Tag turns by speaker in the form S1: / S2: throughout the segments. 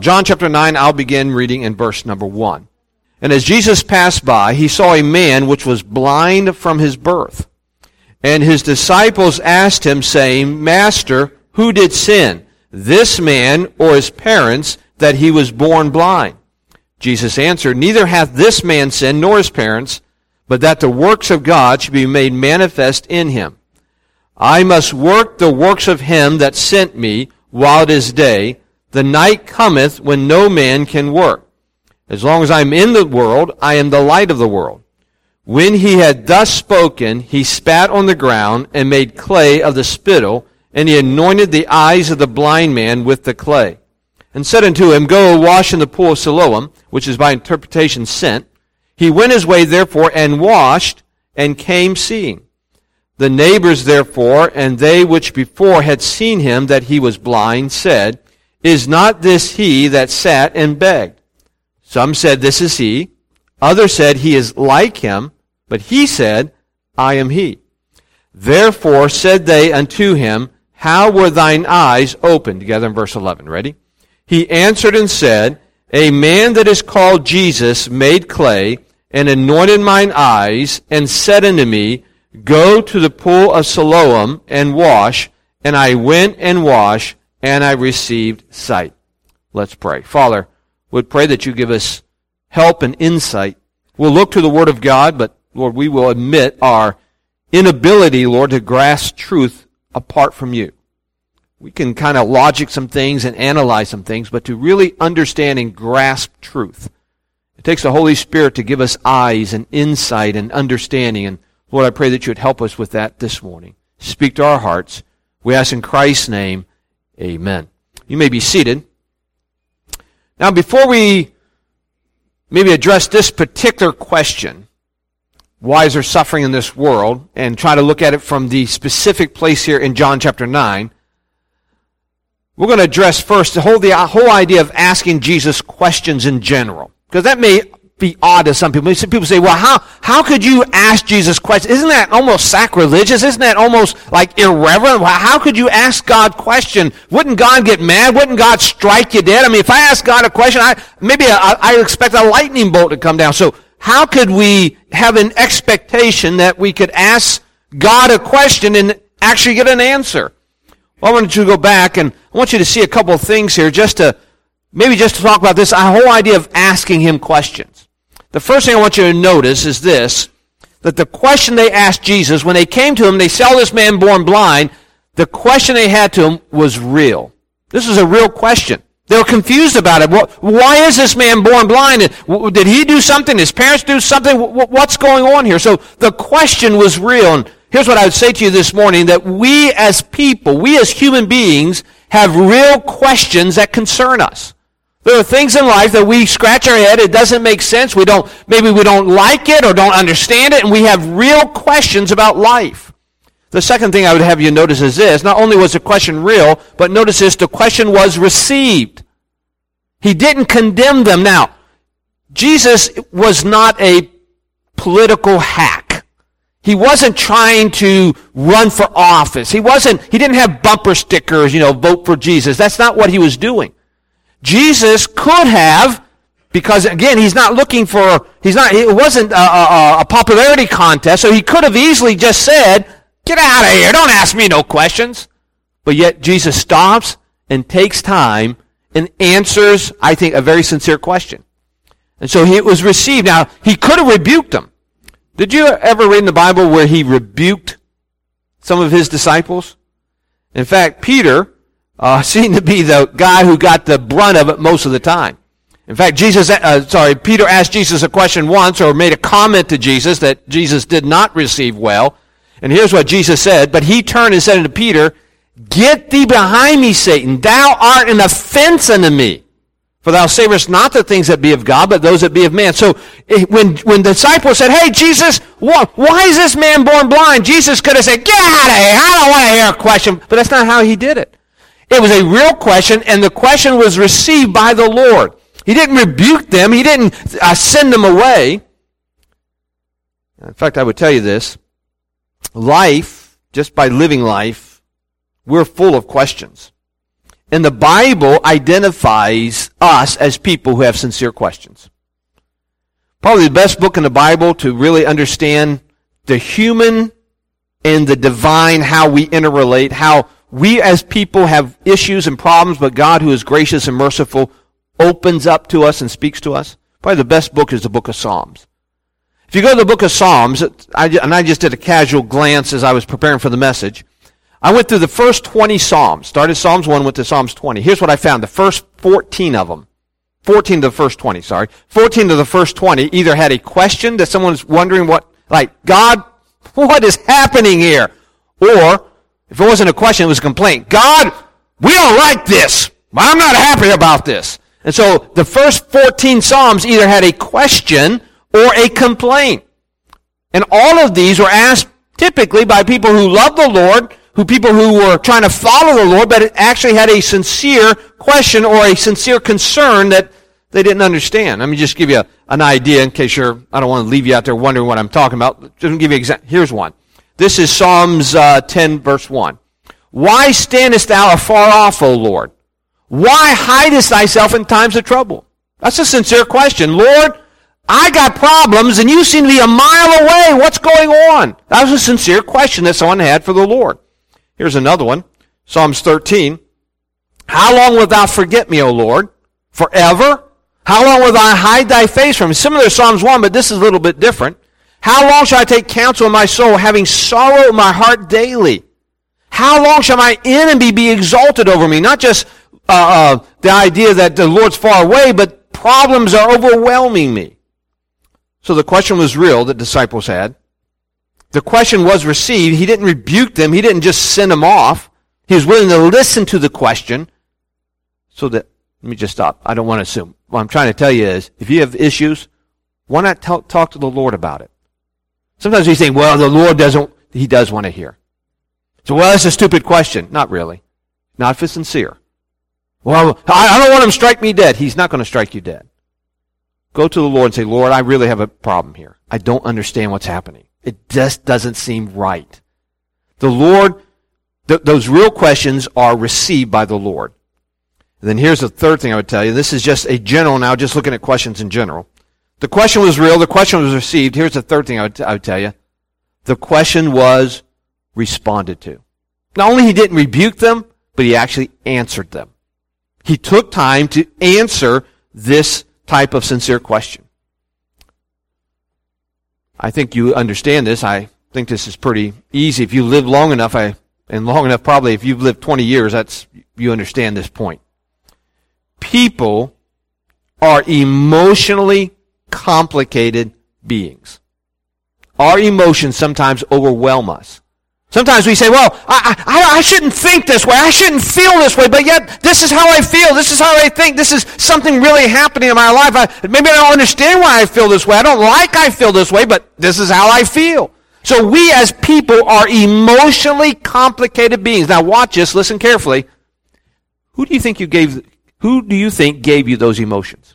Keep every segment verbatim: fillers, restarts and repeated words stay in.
S1: John chapter nine, I'll begin reading in verse number one. And as Jesus passed by, he saw a man which was blind from his birth. And his disciples asked him, saying, Master, who did sin, this man or his parents, that he was born blind? Jesus answered, Neither hath this man sinned nor his parents, but that the works of God should be made manifest in him. I must work the works of him that sent me while it is day. The night cometh when no man can work. As long as I am in the world, I am the light of the world. When he had thus spoken, he spat on the ground and made clay of the spittle, and he anointed the eyes of the blind man with the clay, and said unto him, Go wash in the pool of Siloam, which is by interpretation sent. He went his way therefore and washed, and came seeing. The neighbors therefore, and they which before had seen him that he was blind, said, Is not this he that sat and begged? Some said, This is he. Others said, He is like him. But he said, I am he. Therefore said they unto him, How were thine eyes opened? Together in verse eleven. Ready? He answered and said, A man that is called Jesus made clay, and anointed mine eyes, and said unto me, Go to the pool of Siloam, and wash. And I went and washed, and I received sight. Let's pray. Father, we'd pray that you give us help and insight. We'll look to the Word of God, but Lord, we will admit our inability, Lord, to grasp truth apart from you. We can kind of logic some things and analyze some things, but to really understand and grasp truth, it takes the Holy Spirit to give us eyes and insight and understanding. And Lord, I pray that you would help us with that this morning. Speak to our hearts. We ask in Christ's name, amen. You may be seated. Now, before we maybe address this particular question, why is there suffering in this world, and try to look at it from the specific place here in John chapter nine, we're going to address first the whole, the whole idea of asking Jesus questions in general. Because that may be odd to some people. People say, well, how, how could you ask Jesus questions? Isn't that almost sacrilegious? Isn't that almost like irreverent? How could you ask God a question? Wouldn't God get mad? Wouldn't God strike you dead? I mean, if I ask God a question, I, maybe I, I expect a lightning bolt to come down. So how could we have an expectation that we could ask God a question and actually get an answer? Well, I want you to go back, and I want you to see a couple of things here just to, maybe just to talk about this whole idea of asking him questions. The first thing I want you to notice is this, that the question they asked Jesus, when they came to him, they saw this man born blind, the question they had to him was real. This is a real question. They were confused about it. Why is this man born blind? Did he do something? Did his parents do something? What's going on here? So the question was real. And here's what I would say to you this morning, that we as people, we as human beings, have real questions that concern us. There are things in life that we scratch our head, it doesn't make sense, we don't, maybe we don't like it or don't understand it, and we have real questions about life. The second thing I would have you notice is this, not only was the question real, but notice this, the question was received. He didn't condemn them. Now, Jesus was not a political hack. He wasn't trying to run for office. He wasn't, he didn't have bumper stickers, you know, vote for Jesus. That's not what he was doing. Jesus could have, because again, he's not looking for, he's not, it wasn't a, a, a popularity contest, so he could have easily just said, get out of here, don't ask me no questions. But yet Jesus stops and takes time and answers, I think, a very sincere question. And so he, it was received. Now, he could have rebuked them. Did you ever read in the Bible where he rebuked some of his disciples? In fact, Peter uh, seemed to be the guy who got the brunt of it most of the time. In fact, Jesus, uh, sorry, Peter asked Jesus a question once, or made a comment to Jesus that Jesus did not receive well. And here's what Jesus said, but he turned and said unto Peter, Get thee behind me, Satan. Thou art an offense unto me. For thou savest not the things that be of God, but those that be of man. So when, when the disciples said, hey, Jesus, why, why is this man born blind? Jesus could have said, get out of here. I don't want to hear a question. But that's not how he did it. It was a real question, and the question was received by the Lord. He didn't rebuke them. He didn't uh, send them away. In fact, I would tell you this. Life, just by living life, we're full of questions. And the Bible identifies us as people who have sincere questions. Probably the best book in the Bible to really understand the human and the divine, how we interrelate, how we as people have issues and problems, but God, who is gracious and merciful, opens up to us and speaks to us. Probably the best book is the book of Psalms. If you go to the book of Psalms, I, and I just did a casual glance as I was preparing for the message, I went through the first twenty Psalms. Started Psalms one, went to Psalms twenty. Here's what I found. The first fourteen of them, fourteen to the first twenty, sorry. fourteen to the first twenty either had a question that someone's wondering what, like, God, what is happening here? Or, if it wasn't a question, it was a complaint. God, we don't like this. I'm not happy about this. And so the first fourteen Psalms either had a question or a complaint. And all of these were asked typically by people who loved the Lord, who people who were trying to follow the Lord, but it actually had a sincere question or a sincere concern that they didn't understand. Let me just give you a, an idea in case you're, I don't want to leave you out there wondering what I'm talking about. Just give you an example. Here's one. This is Psalms uh, ten, verse one. Why standest thou afar off, O Lord? Why hidest thyself in times of trouble? That's a sincere question. Lord, I got problems and you seem to be a mile away. What's going on? That was a sincere question that someone had for the Lord. Here's another one. Psalms thirteen. How long wilt thou forget me, O Lord? Forever? How long wilt thou hide thy face from me? Similar to Psalms one, but this is a little bit different. How long shall I take counsel in my soul, having sorrow in my heart daily? How long shall my enemy be exalted over me? Not just uh, uh, the idea that the Lord's far away, but problems are overwhelming me. So the question was real that disciples had. The question was received. He didn't rebuke them. He didn't just send them off. He was willing to listen to the question. So that, let me just stop. I don't want to assume. What I'm trying to tell you is, if you have issues, why not talk, talk to the Lord about it? Sometimes we think, well, the Lord doesn't, He does want to hear. So, well, that's a stupid question. Not really. Not if it's sincere. Well, I don't want Him to strike me dead. He's not going to strike you dead. Go to the Lord and say, Lord, I really have a problem here. I don't understand what's happening. It just doesn't seem right. The Lord, th- those real questions are received by the Lord. And then here's the third thing I would tell you. This is just a general now, just looking at questions in general. The question was real. The question was received. Here's the third thing I would, t- I would tell you. The question was responded to. Not only He didn't rebuke them, but He actually answered them. He took time to answer this type of sincere question. I think you understand this. I think this is pretty easy. If you live long enough, I, and long enough probably, if you've lived twenty years, that's, you understand this point. People are emotionally complicated beings. Our emotions sometimes overwhelm us. Sometimes we say, well, I, I, I shouldn't think this way. I shouldn't feel this way, but yet this is how I feel. This is how I think. This is something really happening in my life. I, maybe I don't understand why I feel this way. I don't like I feel this way, but this is how I feel. So we as people are emotionally complicated beings. Now watch this. Listen carefully. Who do you think you gave, who do you think gave you those emotions?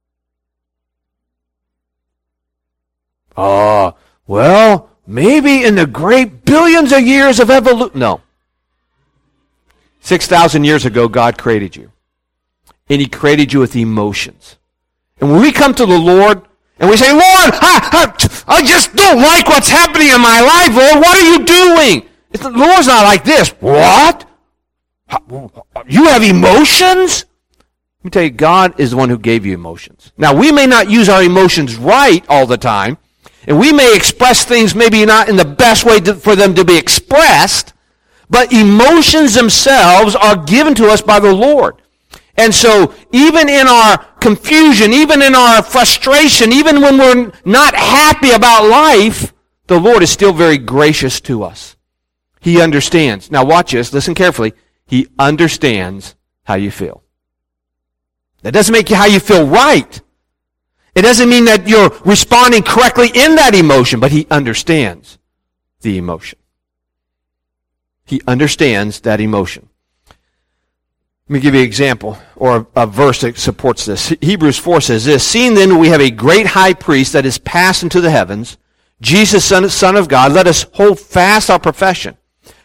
S1: Oh, well, maybe in the great billions of years of evolution. No. six thousand years ago, God created you. And He created you with emotions. And when we come to the Lord, and we say, Lord, I, I, I just don't like what's happening in my life, Lord. What are you doing? It's, the Lord's not like this. What? You have emotions? Let me tell you, God is the one who gave you emotions. Now, we may not use our emotions right all the time, and we may express things maybe not in the best way to, for them to be expressed, but emotions themselves are given to us by the Lord. And so, even in our confusion, even in our frustration, even when we're not happy about life, the Lord is still very gracious to us. He understands. Now watch this, listen carefully. He understands how you feel. That doesn't make you how you feel right. It doesn't mean that you're responding correctly in that emotion, but He understands the emotion. He understands that emotion. Let me give you an example or a, a verse that supports this. Hebrews four says this, seeing then we have a great high priest that is passed into the heavens, Jesus, son, son of God, let us hold fast our profession.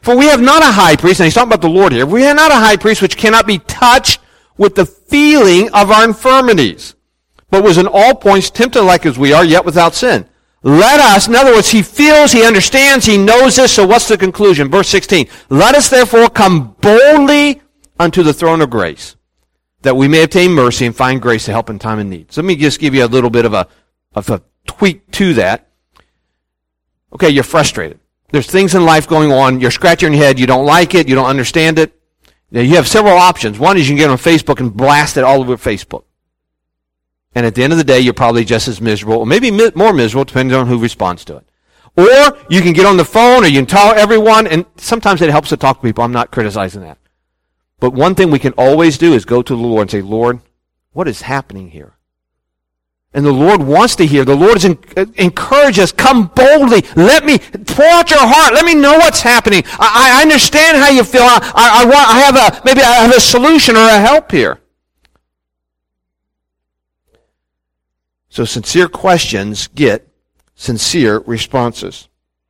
S1: For we have not a high priest, and he's talking about the Lord here, we have not a high priest which cannot be touched with the feeling of our infirmities, but was in all points tempted like as we are, yet without sin. Let us, in other words, he feels, he understands, he knows this, so what's the conclusion? Verse sixteen, let us therefore come boldly unto the throne of grace, that we may obtain mercy and find grace to help in time of need. So let me just give you a little bit of a, of a tweak to that. Okay, you're frustrated. There's things in life going on. You're scratching your head. You don't like it. You don't understand it. Now, you have several options. One is you can get on Facebook and blast it all over Facebook. And at the end of the day, you're probably just as miserable, or maybe mi- more miserable, depending on who responds to it. Or you can get on the phone, or you can tell everyone, and sometimes it helps to talk to people. I'm not criticizing that. But one thing we can always do is go to the Lord and say, Lord, what is happening here? And the Lord wants to hear. The Lord is en- encourage us. Come boldly. Let me pour out your heart. Let me know what's happening. I, I understand how you feel. I, I, I want. I have a maybe I have a solution or a help here. So sincere questions get sincere responses.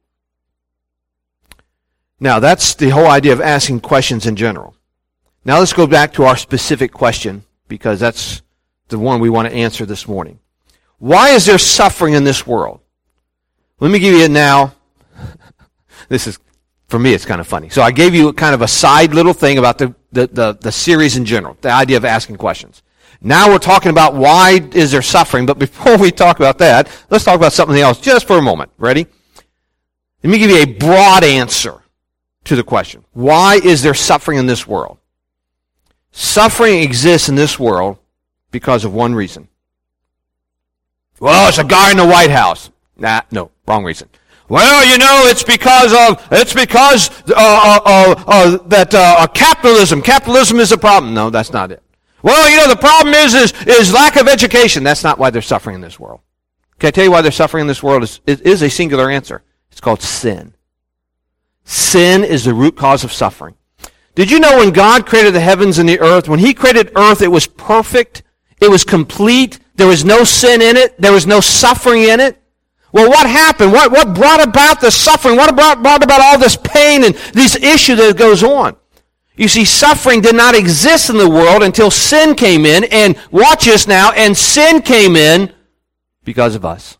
S1: Now that's the whole idea of asking questions in general. Now let's go back to our specific question, because that's the one we want to answer this morning. Why is there suffering in this world? Let me give you it now. This is, for me, it's kind of funny. So I gave you kind of a side little thing about the, the, the, the series in general, the idea of asking questions. Now we're talking about why is there suffering, but before we talk about that, let's talk about something else just for a moment. Ready? Let me give you a broad answer to the question. Why is there suffering in this world? Suffering exists in this world because of one reason. Well, it's a guy in the White House. Nah, no, wrong reason. Well, you know, it's because of it's because uh, uh, uh, uh, that uh, capitalism. Capitalism is a problem. No, that's not it. Well, you know, the problem is is is lack of education. That's not why they're suffering in this world. Can I tell you why they're suffering in this world? It is a singular answer. It's called sin. Sin is the root cause of suffering. Did you know when God created the heavens and the earth, when He created earth, it was perfect, it was complete, there was no sin in it, there was no suffering in it? Well, what happened? What, what brought about the suffering? What brought, brought about all this pain and this issue that goes on? You see, suffering did not exist in the world until sin came in, and watch this now, and sin came in because of us.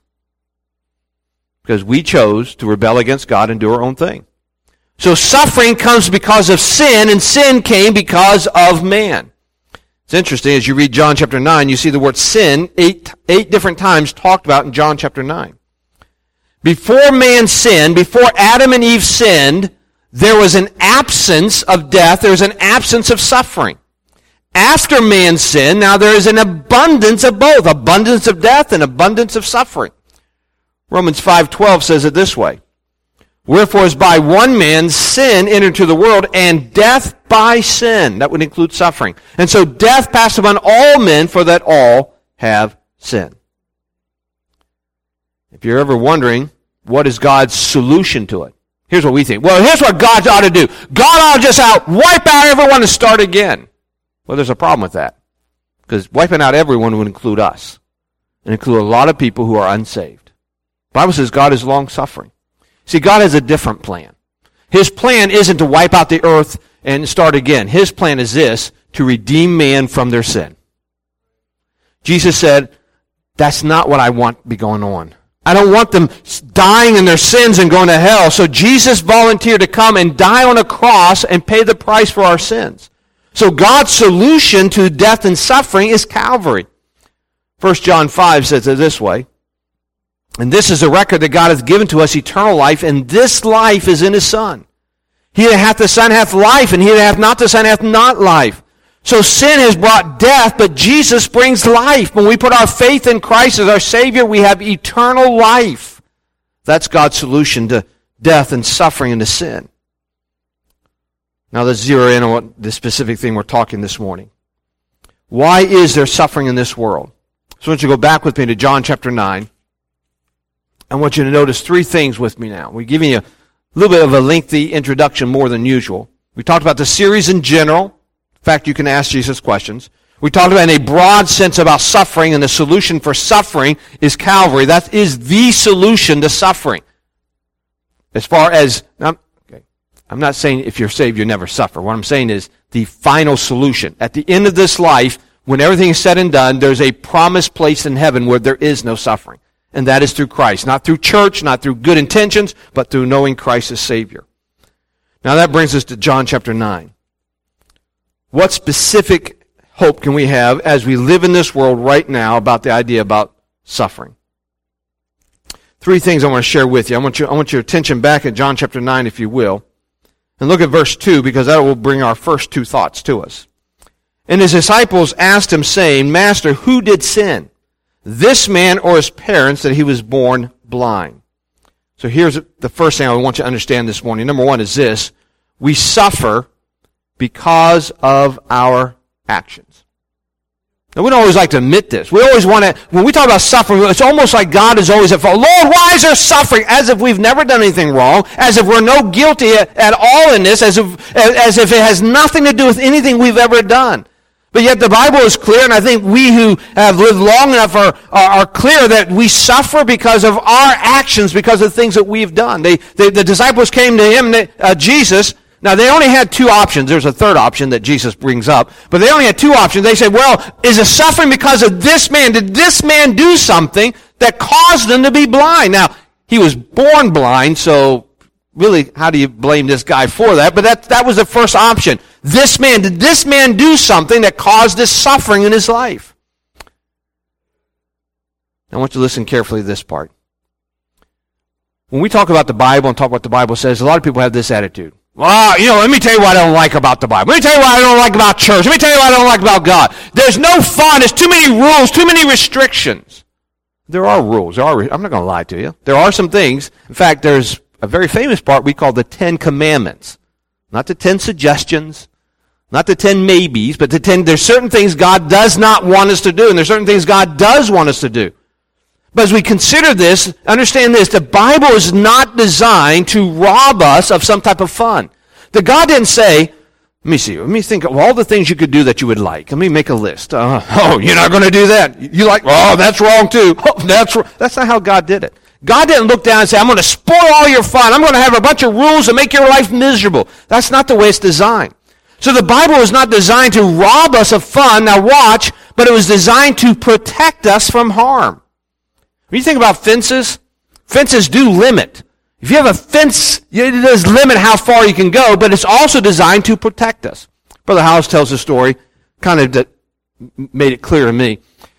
S1: Because we chose to rebel against God and do our own thing. So suffering comes because of sin, and sin came because of man. It's interesting, as you read John chapter nine, you see the word sin eight, eight different times talked about in John chapter nine. Before man sinned, before Adam and Eve sinned, there was an absence of death, there was an absence of suffering. After man sinned, now there is an abundance of both, abundance of death and abundance of suffering. Romans five twelve says it this way. Wherefore, as by one man sin entered into the world, and death by sin. That would include suffering. And so death passed upon all men, for that all have sinned. If you're ever wondering, what is God's solution to it? Here's what we think. Well, here's what God ought to do. God ought to just out, wipe out everyone and start again. Well, there's a problem with that. Because wiping out everyone would include us. And include a lot of people who are unsaved. The Bible says God is long-suffering. See, God has a different plan. His plan isn't to wipe out the earth and start again. His plan is this, to redeem man from their sin. Jesus said, that's not what I want to be going on. I don't want them dying in their sins and going to hell. So Jesus volunteered to come and die on a cross and pay the price for our sins. So God's solution to death and suffering is Calvary. First John five says it this way. And this is a record that God hath given to us, eternal life, and this life is in His Son. He that hath the Son hath life, and he that hath not the Son hath not life. So sin has brought death, but Jesus brings life. When we put our faith in Christ as our Savior, we have eternal life. That's God's solution to death and suffering and to sin. Now let's zero in on what the specific thing we're talking this morning. Why is there suffering in this world? So I want you to go back with me to John chapter nine. I want you to notice three things with me now. We're giving you a little bit of a lengthy introduction more than usual. We talked about the series in general. In fact, you can ask Jesus questions. We talked about in a broad sense about suffering, and the solution for suffering is Calvary. That is the solution to suffering. As far as, okay, I'm not saying if you're saved, you never suffer. What I'm saying is the final solution. At the end of this life, when everything is said and done, there's a promised place in heaven where there is no suffering. And that is through Christ. Not through church, not through good intentions, but through knowing Christ as Savior. Now that brings us to John chapter nine. What specific hope can we have as we live in this world right now about the idea about suffering? Three things I want to share with you. I want you, I want your attention back at John chapter nine, if you will. And look at verse two, because that will bring our first two thoughts to us. And his disciples asked him, saying, Master, who did sin, this man or his parents, that he was born blind? So here's the first thing I want you to understand this morning. Number one is this: we suffer because of our actions. Now, we don't always like to admit this. We always want to, when we talk about suffering, it's almost like God is always at fault. Lord, why is there suffering? As if we've never done anything wrong, as if we're no guilty at, at all in this, as if, as if it has nothing to do with anything we've ever done. But yet the Bible is clear, and I think we who have lived long enough are, are, are clear that we suffer because of our actions, because of the things that we've done. They, they, the disciples came to him, they, uh, Jesus. Now, they only had two options. There's a third option that Jesus brings up. But they only had two options. They said, well, is it suffering because of this man? Did this man do something that caused him to be blind? Now, he was born blind, so really, how do you blame this guy for that? But that, that was the first option. This man, did this man do something that caused this suffering in his life? I want you to listen carefully to this part. When we talk about the Bible and talk about what the Bible says, a lot of people have this attitude. Well, you know, let me tell you what I don't like about the Bible. Let me tell you what I don't like about church. Let me tell you what I don't like about God. There's no fun. There's too many rules, too many restrictions. There are rules. There are, I'm not going to lie to you. There are some things. In fact, there's a very famous part we call the Ten Commandments. Not the Ten Suggestions, not the Ten Maybes, but the Ten, there's certain things God does not want us to do, and there's certain things God does want us to do. But as we consider this, understand this, the Bible is not designed to rob us of some type of fun. The God didn't say, let me see, let me think of all the things you could do that you would like. Let me make a list. Uh, oh, you're not going to do that. You like, oh, that's wrong too. Oh, that's wrong. That's not how God did it. God didn't look down and say, I'm going to spoil all your fun. I'm going to have a bunch of rules and make your life miserable. That's not the way it's designed. So the Bible is not designed to rob us of fun, now watch, but it was designed to protect us from harm. When you think about fences, fences do limit. If you have a fence, it does limit how far you can go, but it's also designed to protect us. Brother Howes tells a story, kind of that made it clear to me.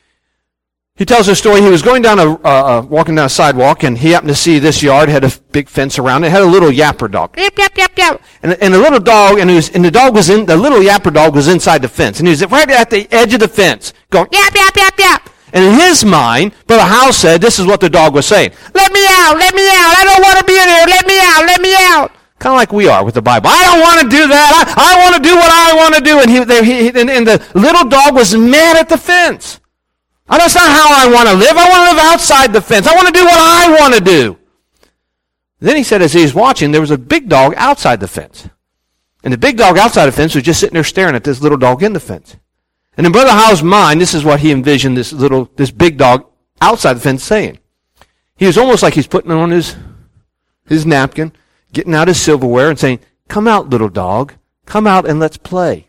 S1: He tells a story. He was going down a, uh, walking down a sidewalk, and he happened to see this yard had a big fence around it. It had a little yapper dog. Yap, yap, yap, yap. And, and the little dog, and, it was, and the dog was in, the little yapper dog was inside the fence. And he was right at the edge of the fence, going yap, yap, yap, yap. And in his mind, Brother Howes said, this is what the dog was saying. Let me out, let me out. I don't want to be in here. Let me out, let me out. Kind of like we are with the Bible. I don't want to do that. I, I want to do what I want to do. And, he, they, he, and, and the little dog was mad at the fence. Oh, that's not how I want to live. I want to live outside the fence. I want to do what I want to do. Then he said as he was watching, there was a big dog outside the fence. And the big dog outside the fence was just sitting there staring at this little dog in the fence. And in Brother Howes' mind, this is what he envisioned this little, this big dog outside the fence saying. He was almost like he's putting on his, his napkin, getting out his silverware and saying, come out, little dog. Come out and let's play.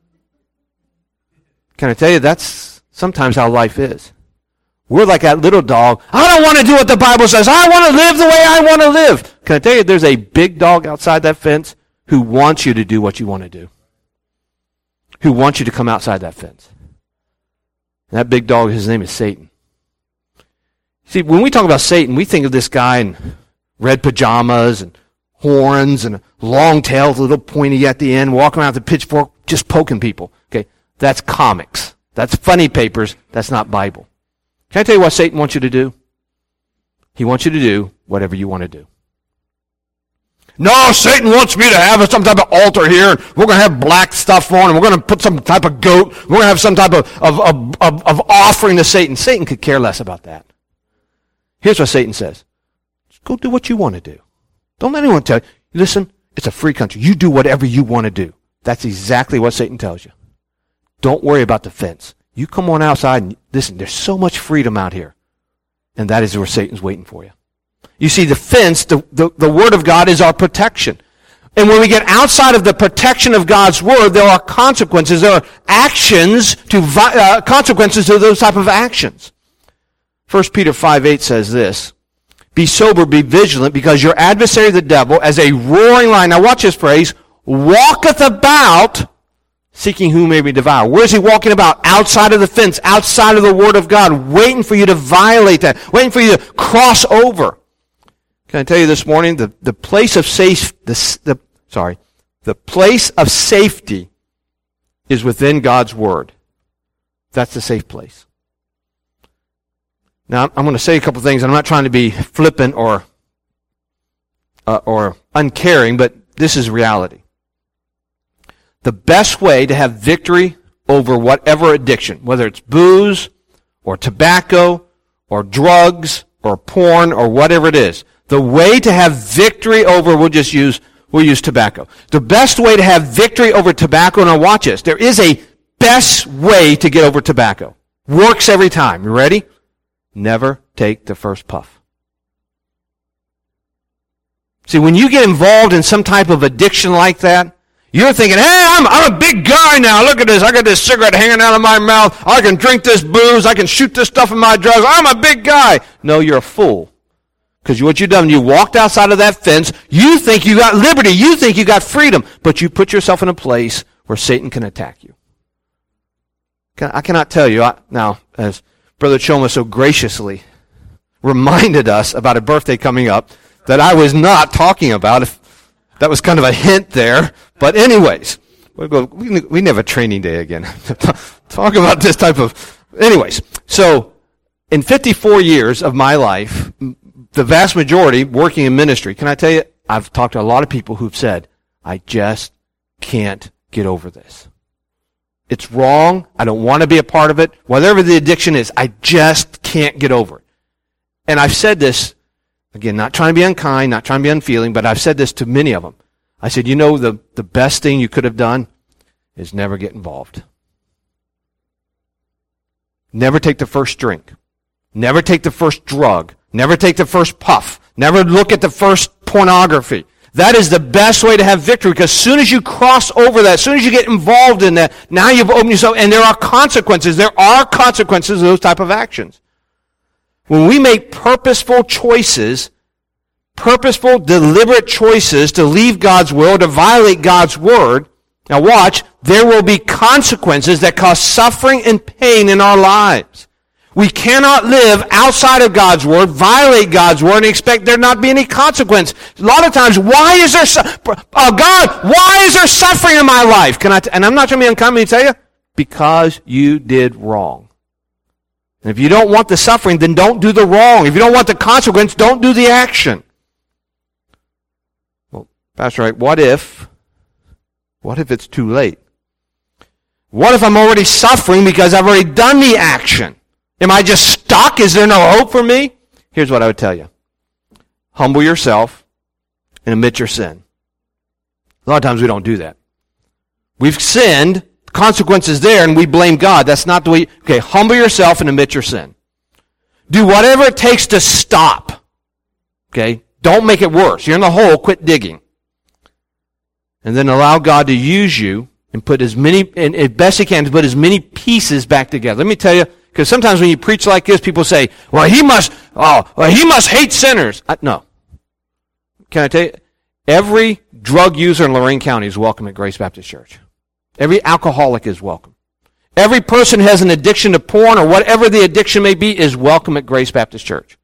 S1: Can I tell you, that's sometimes how life is. We're like that little dog. I don't want to do what the Bible says. I want to live the way I want to live. Can I tell you, there's a big dog outside that fence who wants you to do what you want to do. Who wants you to come outside that fence. And that big dog, his name is Satan. See, when we talk about Satan, we think of this guy in red pajamas and horns and a long tail, a little pointy at the end, walking around with a pitchfork, just poking people. Okay, that's comics. That's funny papers. That's not Bible. Can I tell you what Satan wants you to do? He wants you to do whatever you want to do. No, Satan wants me to have some type of altar here. We're going to have black stuff on, and we're going to put some type of goat. We're going to have some type of, of, of, of, of offering to Satan. Satan could care less about that. Here's what Satan says. Just go do what you want to do. Don't let anyone tell you. Listen, it's a free country. You do whatever you want to do. That's exactly what Satan tells you. Don't worry about the fence. You come on outside and listen, there's so much freedom out here. And that is where Satan's waiting for you. You see, the fence, the, the, the Word of God is our protection. And when we get outside of the protection of God's word, there are consequences. There are actions to uh, consequences to those type of actions. First Peter five eight says this, be sober, be vigilant, because your adversary the devil, as a roaring lion, now watch this phrase, walketh about, seeking whom may be devoured. Where is he walking about? Outside of the fence, outside of the word of God, waiting for you to violate that, waiting for you to cross over. Can I tell you this morning, the, the place of safe, the, the, sorry, the place of safety is within God's word. That's the safe place. Now, I'm going to say a couple things, and I'm not trying to be flippant or, uh, or uncaring, but this is reality. The best way to have victory over whatever addiction, whether it's booze or tobacco or drugs or porn or whatever it is, the way to have victory over, we'll just use, we'll use tobacco. The best way to have victory over tobacco, now watch this, there is a best way to get over tobacco. Works every time. You ready? Never take the first puff. See, when you get involved in some type of addiction like that, you're thinking, hey, I'm, I'm a big guy now. Look at this. I got this cigarette hanging out of my mouth. I can drink this booze. I can shoot this stuff in my drugs. I'm a big guy. No, you're a fool. Because what you've done, you walked outside of that fence. You think you got liberty. You think you got freedom. But you put yourself in a place where Satan can attack you. I cannot tell you. I, now, as Brother Choma so graciously reminded us about a birthday coming up that I was not talking about. If that was kind of a hint there. But anyways, we'll go, we, we never have a training day again. Talk about this type of... Anyways, so in fifty-four years of my life, the vast majority working in ministry, can I tell you, I've talked to a lot of people who've said, I just can't get over this. It's wrong. I don't want to be a part of it. Whatever the addiction is, I just can't get over it. And I've said this, again, not trying to be unkind, not trying to be unfeeling, but I've said this to many of them. I said, you know, the, the best thing you could have done is never get involved. Never take the first drink. Never take the first drug. Never take the first puff. Never look at the first pornography. That is the best way to have victory, because as soon as you cross over that, as soon as you get involved in that, now you've opened yourself, and there are consequences. There are consequences of those type of actions. When we make purposeful choices, purposeful, deliberate choices to leave God's will, to violate God's word, now watch, there will be consequences that cause suffering and pain in our lives. We cannot live outside of God's word, violate God's word, and expect there not be any consequence. A lot of times, why is there, su- oh God, why is there suffering in my life? Can I? T- and I'm not trying to be unkind to tell you, because you did wrong. And if you don't want the suffering, then don't do the wrong. If you don't want the consequence, don't do the action. Well, Pastor Wright, what if, what if it's too late? What if I'm already suffering because I've already done the action? Am I just stuck? Is there no hope for me? Here's what I would tell you. Humble yourself and admit your sin. A lot of times we don't do that. We've sinned, consequences there, and we blame God. That's not the way. You, okay, humble yourself and admit your sin. Do whatever it takes to stop. Okay? Don't make it worse. You're in the hole, quit digging. And then allow God to use you and put as many, and as best He can, to put as many pieces back together. Let me tell you, because sometimes when you preach like this, people say, well, he must, oh, well, he must hate sinners. I, no. Can I tell you, every drug user in Lorain County is welcome at Grace Baptist Church. Every alcoholic is welcome. Every person who has an addiction to porn or whatever the addiction may be is welcome at Grace Baptist Church.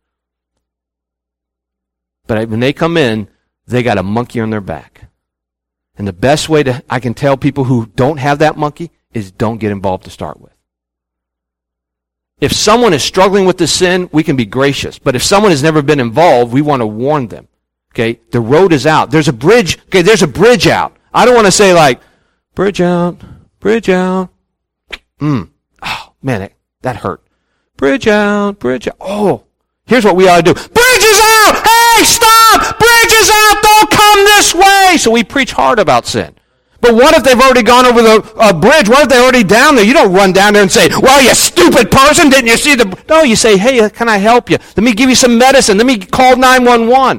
S1: But when they come in, they got a monkey on their back. And the best way to, I can tell people who don't have that monkey is don't get involved to start with. If someone is struggling with the sin, we can be gracious. But if someone has never been involved, we want to warn them. Okay? The road is out. There's a bridge. Okay, there's a bridge out. I don't want to say like, bridge out, bridge out. Mm. Oh, man, that, that hurt. Bridge out, bridge out. Oh, here's what we ought to do. Bridge is out! Hey, stop! Bridge is out! Don't come this way! So we preach hard about sin. But what if they've already gone over the uh, bridge? What if they're already down there? You don't run down there and say, well, you stupid person, didn't you see the... No, you say, hey, can I help you? Let me give you some medicine. Let me call nine one one.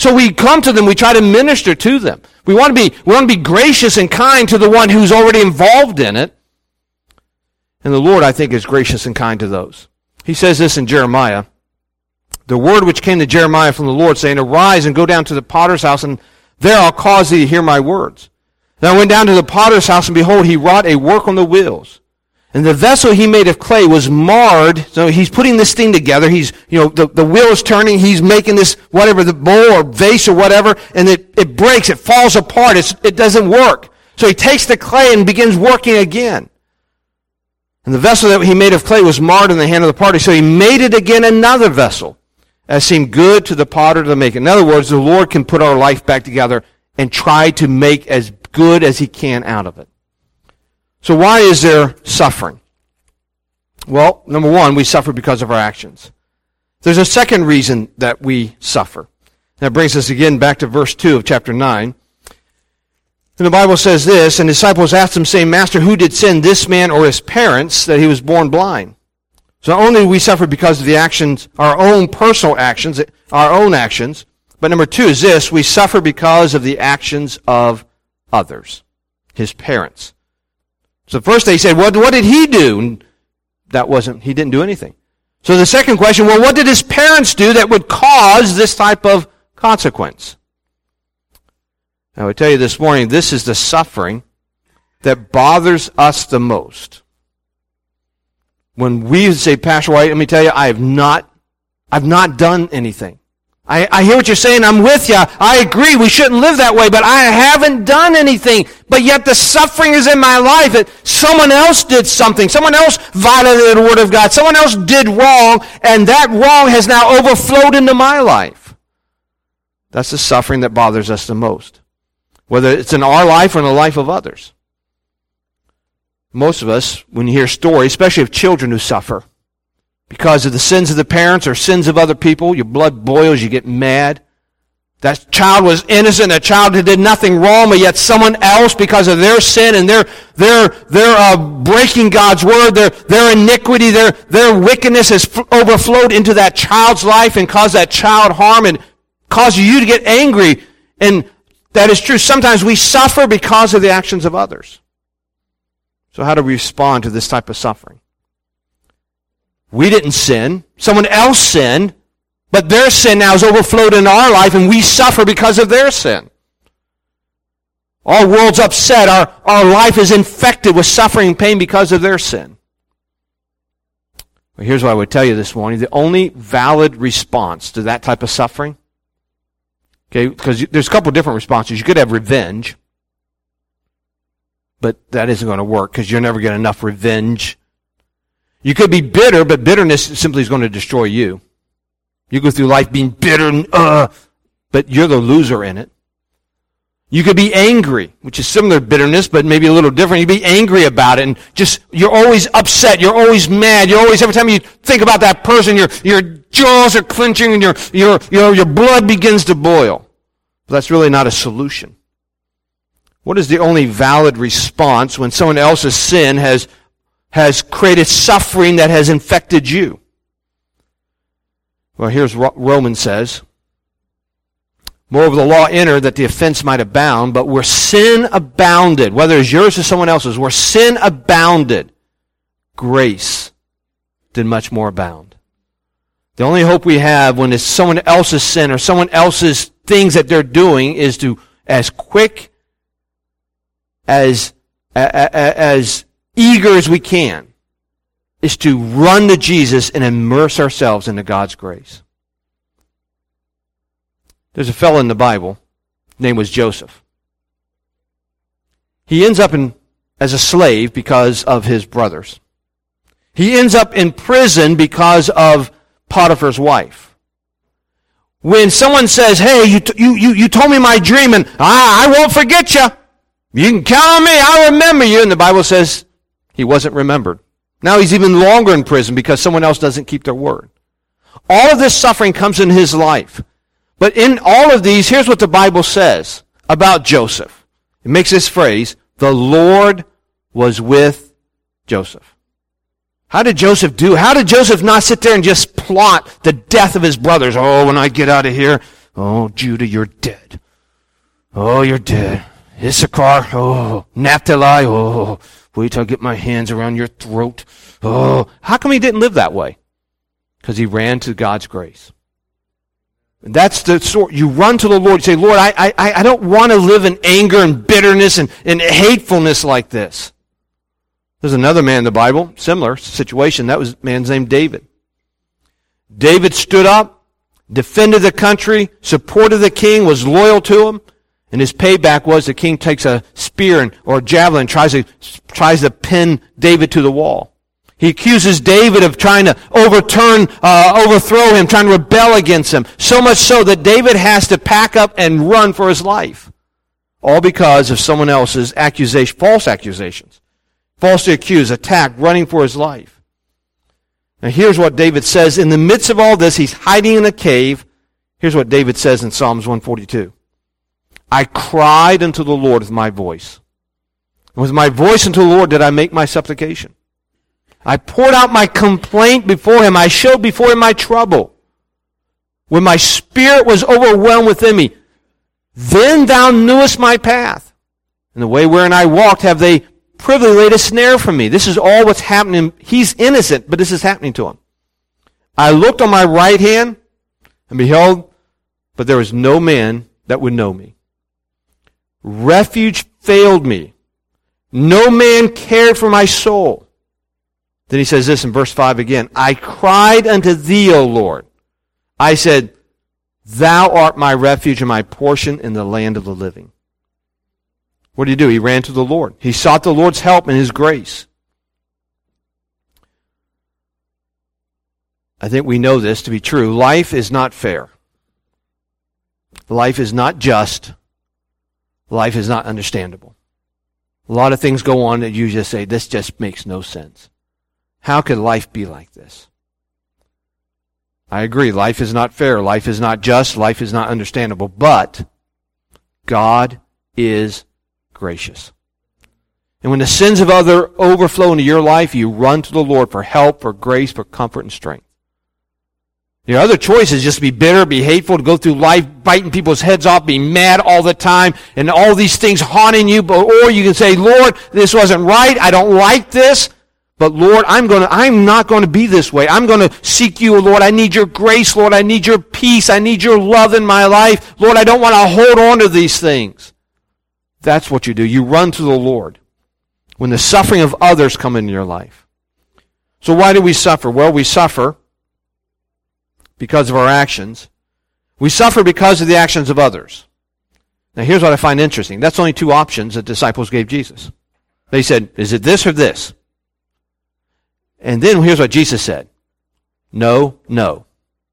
S1: So we come to them, we try to minister to them. We want to be, we want to be gracious and kind to the one who's already involved in it. And the Lord, I think, is gracious and kind to those. He says this in Jeremiah. The word which came to Jeremiah from the Lord, saying, Arise and go down to the potter's house, and there I'll cause thee to hear my words. Then I went down to the potter's house, and behold, he wrought a work on the wheels. And the vessel he made of clay was marred. So he's putting this thing together. He's, you know, the, the wheel is turning. He's making this, whatever, the bowl or vase or whatever, and it, it breaks. It falls apart. It's, it doesn't work. So he takes the clay and begins working again. And the vessel that he made of clay was marred in the hand of the potter. So he made it again another vessel, as seemed good to the potter to make it. In other words, the Lord can put our life back together and try to make as good as he can out of it. So why is there suffering? Well, number one, we suffer because of our actions. There's a second reason that we suffer. That brings us again back to verse two of chapter nine. And the Bible says this, and the disciples asked him, saying, Master, who did sin, this man or his parents, that he was born blind? So not only do we suffer because of the actions, our own personal actions, our own actions, but number two is this, we suffer because of the actions of others, his parents. So first they said, what, what did he do? And that wasn't, he didn't do anything. So the second question, well, what did his parents do that would cause this type of consequence? I would tell you this morning, this is the suffering that bothers us the most. When we say, Pastor White, let me tell you, I have not, I've not done anything. I, I hear what you're saying. I'm with you. I agree. We shouldn't live that way, but I haven't done anything. But yet the suffering is in my life that someone else did something. Someone else violated the Word of God. Someone else did wrong, and that wrong has now overflowed into my life. That's the suffering that bothers us the most, whether it's in our life or in the life of others. Most of us, when you hear stories, especially of children who suffer, because of the sins of the parents or sins of other people, your blood boils, you get mad. That child was innocent, that child did nothing wrong, but yet someone else, because of their sin and their their their uh, breaking God's word, their their iniquity, their their wickedness has f- overflowed into that child's life and caused that child harm and caused you to get angry. And that is true. Sometimes we suffer because of the actions of others. So how do we respond to this type of suffering? We didn't sin. Someone else sinned, but their sin now has overflowed in our life, and we suffer because of their sin. Our world's upset. Our, our life is infected with suffering and pain because of their sin. Well, here's what I would tell you this morning. The only valid response to that type of suffering, okay, because there's a couple of different responses. You could have revenge, but that isn't going to work because you'll never get enough revenge. You could be bitter, but bitterness simply is going to destroy you. You go through life being bitter, and, uh, but you're the loser in it. You could be angry, which is similar to bitterness, but maybe a little different. You be angry about it, and just you're always upset. You're always mad. You're always, every time you think about that person, your your jaws are clenching, and your your your your blood begins to boil. But that's really not a solution. What is the only valid response when someone else's sin has has created suffering that has infected you? Well, here's what Romans says. Moreover, the law entered that the offense might abound, but where sin abounded, whether it's yours or someone else's, where sin abounded, grace did much more abound. The only hope we have when it's someone else's sin or someone else's things that they're doing is to, as quick, as, as eager as we can, is to run to Jesus and immerse ourselves into God's grace. There's a fellow in the Bible, his name was Joseph. He ends up in, as a slave because of his brothers. He ends up in prison because of Potiphar's wife. When someone says, hey, you t- you, you you told me my dream and I, I won't forget you. You can count on me, I'll remember you. And the Bible says he wasn't remembered. Now he's even longer in prison because someone else doesn't keep their word. All of this suffering comes in his life. But in all of these, here's what the Bible says about Joseph. It makes this phrase, the Lord was with Joseph. How did Joseph do? How did Joseph not sit there and just plot the death of his brothers? Oh, when I get out of here, Oh, Judah, you're dead. Oh, you're dead. Issachar, oh, Naphtali, oh, wait till I get my hands around your throat. Oh, how come he didn't live that way? Because he ran to God's grace. And that's the sort, you run to the Lord, you say, Lord, I, I, I don't want to live in anger and bitterness and, and hatefulness like this. There's another man in the Bible, similar situation. That was a man's named David. David stood up, defended the country, supported the king, was loyal to him, and his payback was the king takes a spear and, or a javelin and tries to, tries to pin David to the wall. He accuses David of trying to overturn, uh, overthrow him, trying to rebel against him. So much so that David has to pack up and run for his life. All because of someone else's accusation, false accusations. Falsely accused, attacked, running for his life. Now here's what David says. In the midst of all this, he's hiding in a cave. Here's what David says in Psalms one forty-two. I cried unto the Lord with my voice. And with my voice unto the Lord did I make my supplication. I poured out my complaint before him. I showed before him my trouble. When my spirit was overwhelmed within me, then thou knewest my path. And the way wherein I walked have they privily laid a snare for me. This is all what's happening. He's innocent, but this is happening to him. I looked on my right hand, and beheld, but there was no man that would know me. Refuge failed me. No man cared for my soul. Then he says this in verse five again. I cried unto thee, O Lord. I said, thou art my refuge and my portion in the land of the living. What did he do? He ran to the Lord. He sought the Lord's help and his grace. I think we know this to be true. Life is not fair. Life is not just. Life is not understandable. A lot of things go on that you just say, this just makes no sense. How could life be like this? I agree. Life is not fair. Life is not just. Life is not understandable. But God is gracious. And when the sins of others overflow into your life, you run to the Lord for help, for grace, for comfort and strength. Your other choice is just to be bitter, be hateful, to go through life biting people's heads off, be mad all the time, and all these things haunting you. Or you can say, Lord, this wasn't right. I don't like this. But Lord, I'm going to, I'm not going to be this way. I'm going to seek you, Lord. I need your grace, Lord. I need your peace. I need your love in my life. Lord, I don't want to hold on to these things. That's what you do. You run to the Lord when the suffering of others come into your life. So why do we suffer? Well, we suffer because of our actions. We suffer because of the actions of others. Now here's what I find interesting. That's only two options that disciples gave Jesus. They said, is it this or this? And then here's what Jesus said. No, no.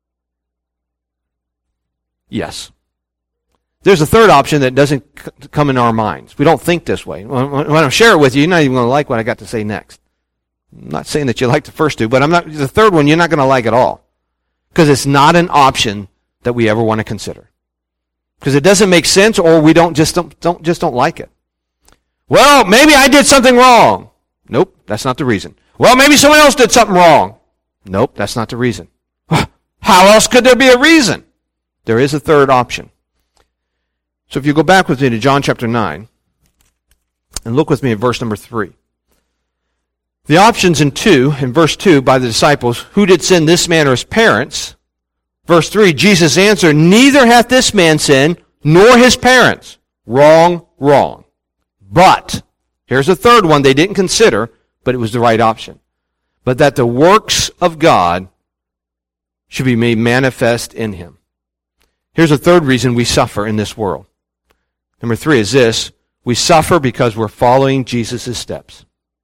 S1: Yes. There's a third option that doesn't c- come in our minds. We don't think this way. When, when I share it with you, you're not even going to like what I got to say next. I'm not saying that you like the first two, but I'm not. The third one you're not going to like at all. Because it's not an option that we ever want to consider. Because it doesn't make sense, or we don't just don't, don't just don't like it. Well, maybe I did something wrong. Nope, that's not the reason. Well, maybe someone else did something wrong. Nope, that's not the reason. How else could there be a reason? There is a third option. So if you go back with me to John chapter nine, and look with me at verse number three. The options in two, in verse two, by the disciples, who did sin, this man or his parents? Verse three, Jesus answered, neither hath this man sinned, nor his parents. Wrong, wrong. But, here's a third one they didn't consider, but it was the right option. But that the works of God should be made manifest in him. Here's a third reason we suffer in this world. Number three is this. We suffer because we're following Jesus' steps.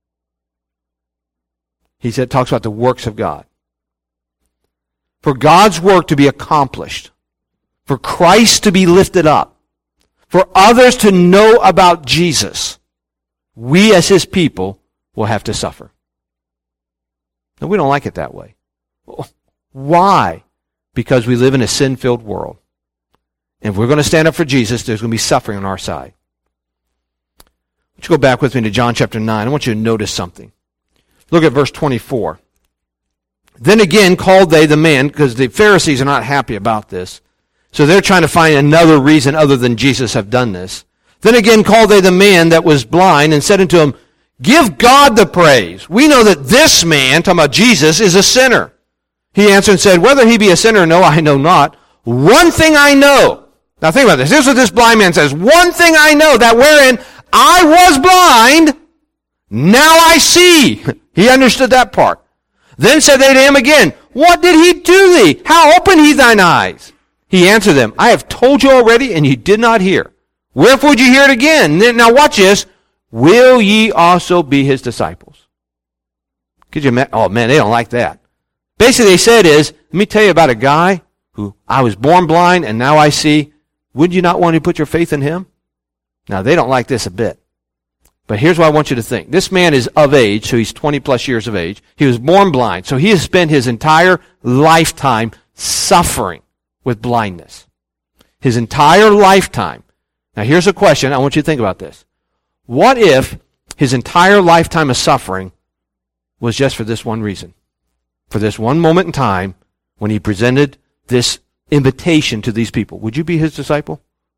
S1: He said, talks about the works of God. For God's work to be accomplished, for Christ to be lifted up, for others to know about Jesus, we as his people will have to suffer. And we don't like it that way. Why? Because we live in a sin-filled world. And if we're going to stand up for Jesus, there's going to be suffering on our side. Let's go back with me to John chapter nine. I want you to notice something. Look at verse twenty-four. Then again called they the man, because the Pharisees are not happy about this, So they're trying to find another reason other than Jesus have done this. Then again called they the man that was blind and said unto him, give God the praise. We know that this man, talking about Jesus, is a sinner. He answered and said, whether he be a sinner or no, I know not. One thing I know. Now think about this. This is what this blind man says. One thing I know, that wherein I was blind, now I see. He understood that part. Then said they to him again, what did he do thee? How opened he thine eyes? He answered them, I have told you already, and you did not hear. Wherefore would you hear it again? Now watch this. Will ye also be his disciples? Could you imagine? Oh man, they don't like that. Basically they said is, let me tell you about a guy who I was born blind and now I see. Would you not want to put your faith in him? Now they don't like this a bit. But here's what I want you to think. This man is of age, so he's twenty plus years of age. He was born blind, so he has spent his entire lifetime suffering with blindness. His entire lifetime. Now here's a question. I want you to think about this. What if his entire lifetime of suffering was just for this one reason? For this one moment in time when he presented this invitation to these people. Would you be his disciple?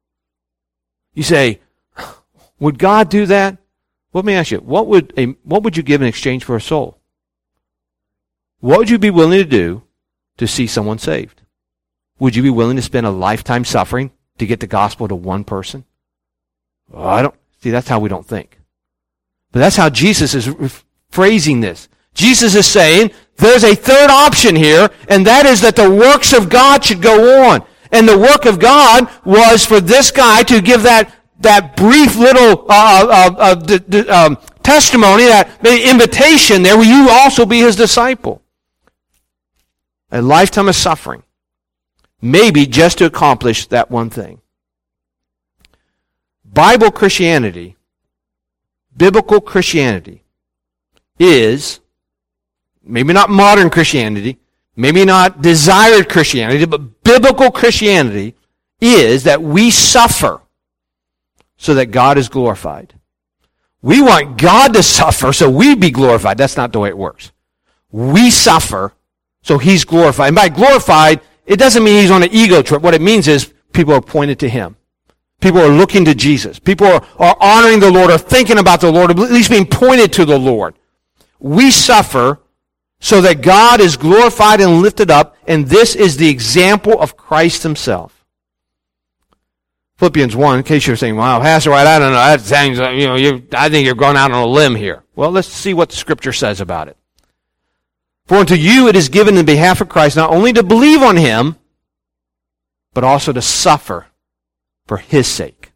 S1: You say, would God do that? Let me ask you, what would a what would you give in exchange for a soul? What would you be willing to do to see someone saved? Would you be willing to spend a lifetime suffering to get the gospel to one person? Well, I don't see. That's how we don't think. But that's how Jesus is phrasing this. Jesus is saying there's a third option here, and that is that the works of God should go on. And the work of God was for this guy to give that that brief little uh, uh, uh, d- d- um, testimony, that invitation there, will you also be his disciple? A lifetime of suffering. Maybe just to accomplish that one thing. Bible Christianity, biblical Christianity, is, maybe not modern Christianity, maybe not desired Christianity, but biblical Christianity is that we suffer so that God is glorified. We want God to suffer so we be glorified. That's not the way it works. We suffer so he's glorified. And by glorified, it doesn't mean he's on an ego trip. What it means is people are pointed to him. People are looking to Jesus. People are, are honoring the Lord, or thinking about the Lord, at least being pointed to the Lord. We suffer so that God is glorified and lifted up, and this is the example of Christ himself. Philippians one, in case you're saying, wow, Pastor White, I don't know, that sounds, you know, you're, I think you're going out on a limb here. Well, let's see what the Scripture says about it. For unto you it is given in behalf of Christ not only to believe on him, but also to suffer for his sake.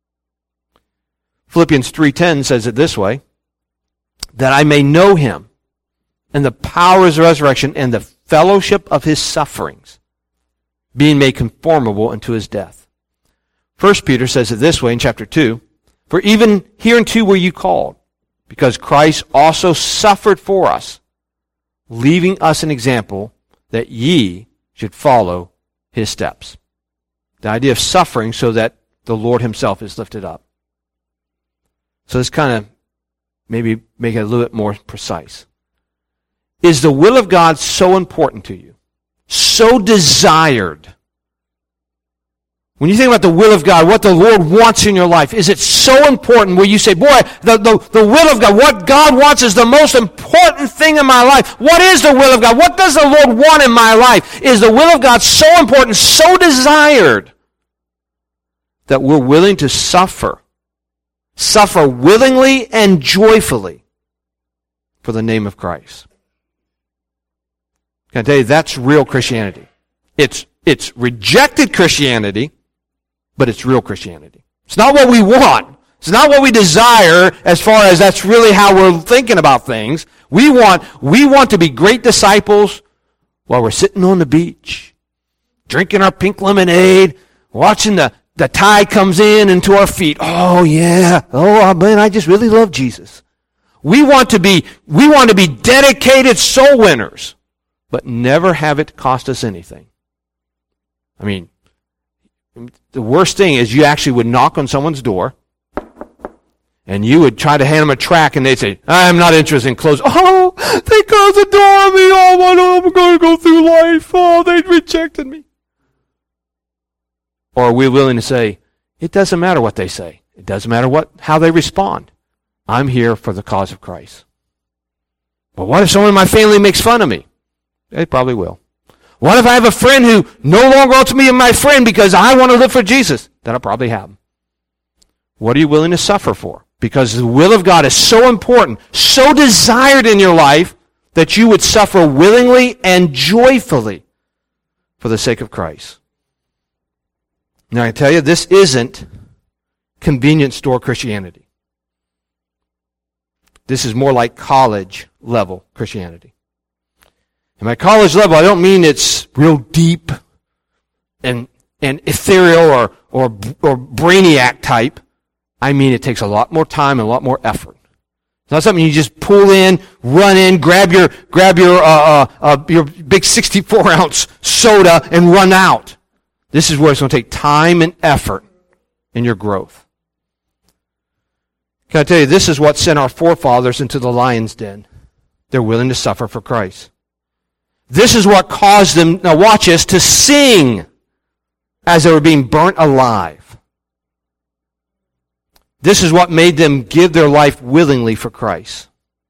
S1: Philippians three ten says it this way, that I may know him and the power of his resurrection and the fellowship of his sufferings, being made conformable unto his death. First Peter says it this way in chapter two, for even hereunto were you called, because Christ also suffered for us, leaving us an example that ye should follow his steps. The idea of suffering so that the Lord himself is lifted up. So let's kind of maybe make it a little bit more precise. Is the will of God so important to you? So desired? When you think about the will of God, what the Lord wants in your life, is it so important where you say, boy, the, the, the will of God, what God wants is the most important thing in my life. What is the will of God? What does the Lord want in my life? Is the will of God so important, so desired, that we're willing to suffer, suffer willingly and joyfully for the name of Christ? Can I tell you, that's real Christianity. It's, it's rejected Christianity, but it's real Christianity. It's not what we want. It's not what we desire as far as that's really how we're thinking about things. We want, we want to be great disciples while we're sitting on the beach, drinking our pink lemonade, watching the, the tide comes in into our feet. Oh yeah. Oh man, I just really love Jesus. We want to be, we want to be dedicated soul winners, but never have it cost us anything. I mean, the worst thing is you actually would knock on someone's door and you would try to hand them a tract and they'd say, I'm not interested in clothes. Oh, they closed the door on me. Oh, I'm going to go through life. Oh, they rejected me. Or are we willing to say, it doesn't matter what they say. It doesn't matter what how they respond. I'm here for the cause of Christ. But what if someone in my family makes fun of me? They probably will. What if I have a friend who no longer wants to be my friend because I want to live for Jesus? That'll probably happen. What are you willing to suffer for? Because the will of God is so important, so desired in your life, that you would suffer willingly and joyfully for the sake of Christ. Now I tell you, this isn't convenience store Christianity. This is more like college level Christianity. And by college level, I don't mean it's real deep and and ethereal or or or brainiac type. I mean it takes a lot more time and a lot more effort. It's not something you just pull in, run in, grab your grab your uh, uh, uh, your big sixty-four ounce soda and run out. This is where it's going to take time and effort in your growth. Can I tell you, this is what sent our forefathers into the lion's den. They're willing to suffer for Christ. This is what caused them, now watch this, to sing as they were being burnt alive. This is what made them give their life willingly for Christ.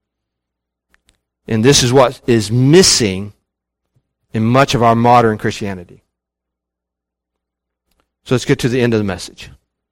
S1: And this is what is missing in much of our modern Christianity. So let's get to the end of the message.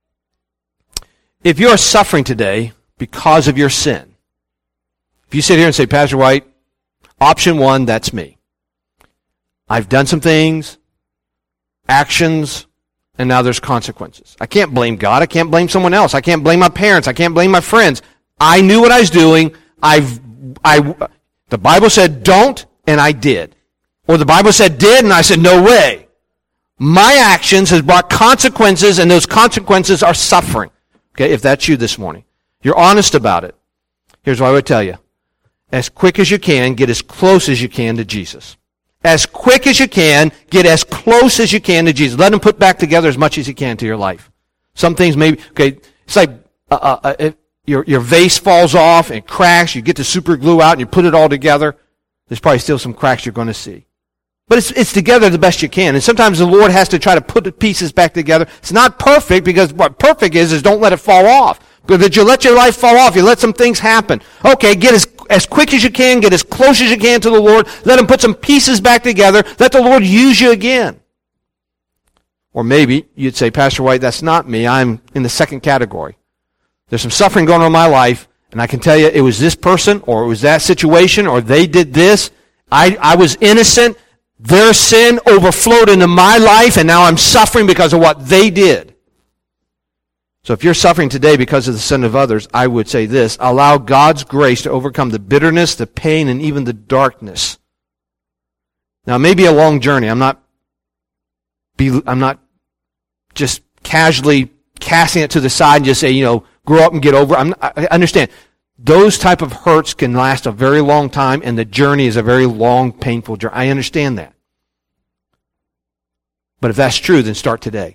S1: If you are suffering today because of your sin, if you sit here and say, Pastor White, option one, that's me. I've done some things, actions, and now there's consequences. I can't blame God. I can't blame someone else. I can't blame my parents. I can't blame my friends. I knew what I was doing. I've, I, the Bible said don't, and I did. Or the Bible said did, and I said no way. My actions has brought consequences, and those consequences are suffering. Okay, if that's you this morning. You're honest about it. Here's what I would tell you. As quick as you can, get as close as you can to Jesus. As quick as you can, get as close as you can to Jesus. Let him put back together as much as he can to your life. Some things maybe, okay, it's like uh, uh, if your, your vase falls off and cracks, you get the super glue out and you put it all together. There's probably still some cracks you're going to see. But it's, it's together the best you can. And sometimes the Lord has to try to put the pieces back together. It's not perfect, because what perfect is, is don't let it fall off. Because you let your life fall off, you let some things happen. Okay, get as, as quick as you can, get as close as you can to the Lord. Let him put some pieces back together. Let the Lord use you again. Or maybe you'd say, Pastor White, that's not me. I'm in the second category. There's some suffering going on in my life, and I can tell you it was this person, or it was that situation, or they did this. I, I was innocent. Their sin overflowed into my life, and now I'm suffering because of what they did. So if you're suffering today because of the sin of others, I would say this: allow God's grace to overcome the bitterness, the pain, and even the darkness. Now, it may be a long journey. I'm not, be, I'm not just casually casting it to the side and just say, you know, grow up and get over it. I'm not, I understand. Those type of hurts can last a very long time, and the journey is a very long, painful journey. I understand that. But if that's true, then start today.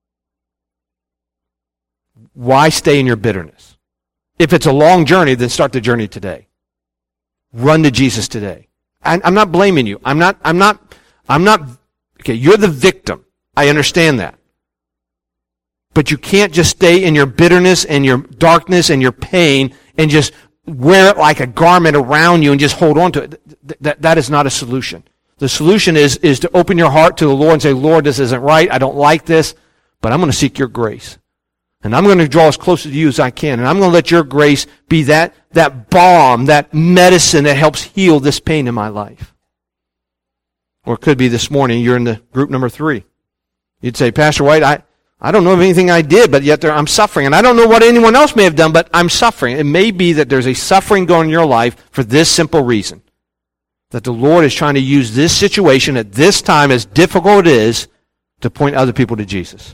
S1: Why stay in your bitterness? If it's a long journey, then start the journey today. Run to Jesus today. I, I'm not blaming you. I'm not, I'm not, I'm not, okay, you're the victim. I understand that. But you can't just stay in your bitterness and your darkness and your pain and just wear it like a garment around you and just hold on to it. That, that, that is not a solution. The solution is, is to open your heart to the Lord and say, Lord, this isn't right. I don't like this, but I'm going to seek your grace. And I'm going to draw as close to you as I can. And I'm going to let your grace be that, that balm, that medicine that helps heal this pain in my life. Or it could be this morning, you're in the group number three. You'd say, Pastor White, I, I don't know of anything I did, but yet there, I'm suffering. And I don't know what anyone else may have done, but I'm suffering. It may be that there's a suffering going on in your life for this simple reason. That the Lord is trying to use this situation at this time, as difficult it is, to point other people to Jesus.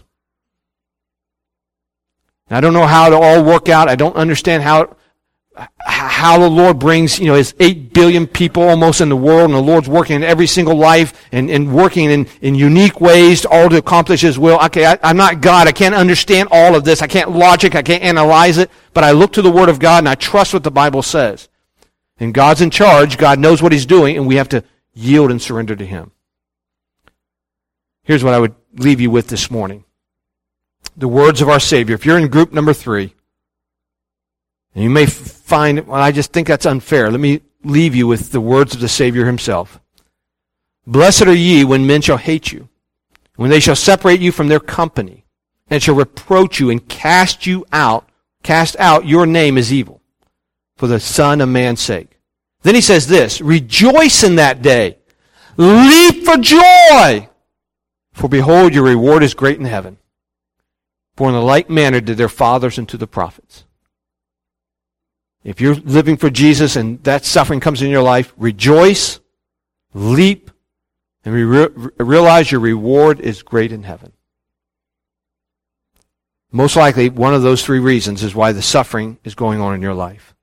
S1: I don't know how it'll all work out. I don't understand how how the Lord brings, you know, his eight billion people almost in the world, and the Lord's working in every single life and, and working in, in unique ways all to accomplish his will. Okay, I, I'm not God. I can't understand all of this. I can't logic. I can't analyze it. But I look to the Word of God, and I trust what the Bible says. And God's in charge. God knows what he's doing, and we have to yield and surrender to him. Here's what I would leave you with this morning. the words of our Savior. If you're in group number three, and you may find, well, I just think that's unfair. Let me leave you with the words of the Savior himself. Blessed are ye when men shall hate you, when they shall separate you from their company, and shall reproach you and cast you out, cast out your name as evil, for the Son of Man's sake. Then he says this, rejoice in that day, leap for joy, for behold, your reward is great in heaven. For in the like manner did their fathers unto the prophets. If you're living for Jesus and that suffering comes in your life, rejoice, leap, and re- realize your reward is great in heaven. Most likely, one of those three reasons is why the suffering is going on in your life.